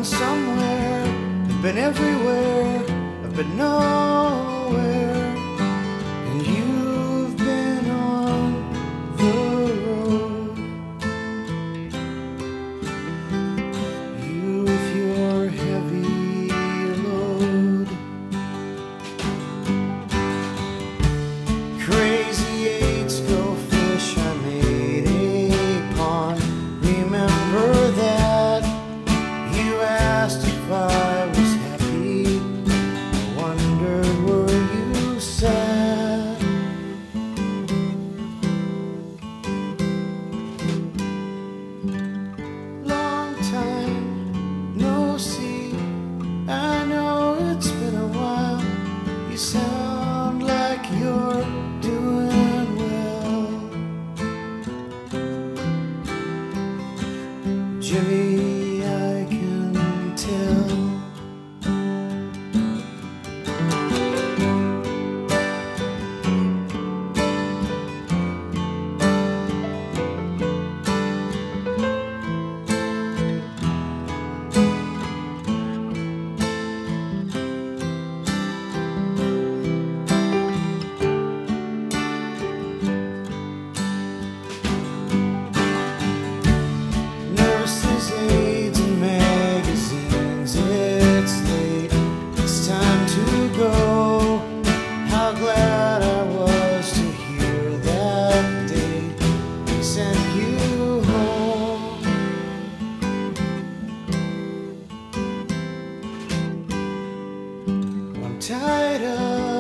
somewhere. I've been everywhere, I've been nowhere, and you've been on the road. You with your heavy load. Crazy eights go fish, I made a pond. Remember that you asked if I was happy. I wondered, were you sad? Long time no see. I know it's been a while. You sound like you're doing well. Jimmy, I can tell. Nurses, aides, and magazines. It's late, it's time to go. How glad I was to hear that day they sent you home. I'm tied up